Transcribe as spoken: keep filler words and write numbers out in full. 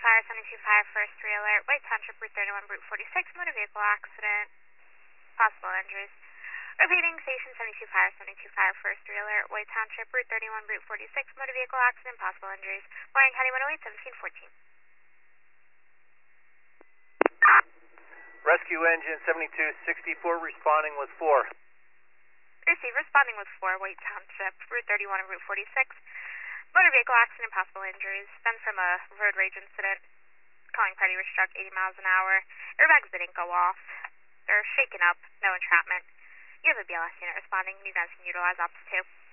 Fire, seventy-two Fire, first three alert, White Township, Route thirty-one, Route forty-six, motor vehicle accident, possible injuries. Repeating, Station seventy-two Fire, seventy-two Fire, first three alert, White Township, Route thirty-one, Route forty-six, motor vehicle accident, possible injuries. Warren County one oh eight, seventeen fourteen. Rescue engine seventy-two sixty-four responding with four. Receive, responding with four, White Township, Route thirty-one and Route forty-six. Motor vehicle accident, possible injuries. Stems from a road rage incident. Calling party was struck eighty miles an hour. Airbags didn't go off. They're shaken up, no entrapment. You have a B L S unit responding. You guys can utilize Ops two.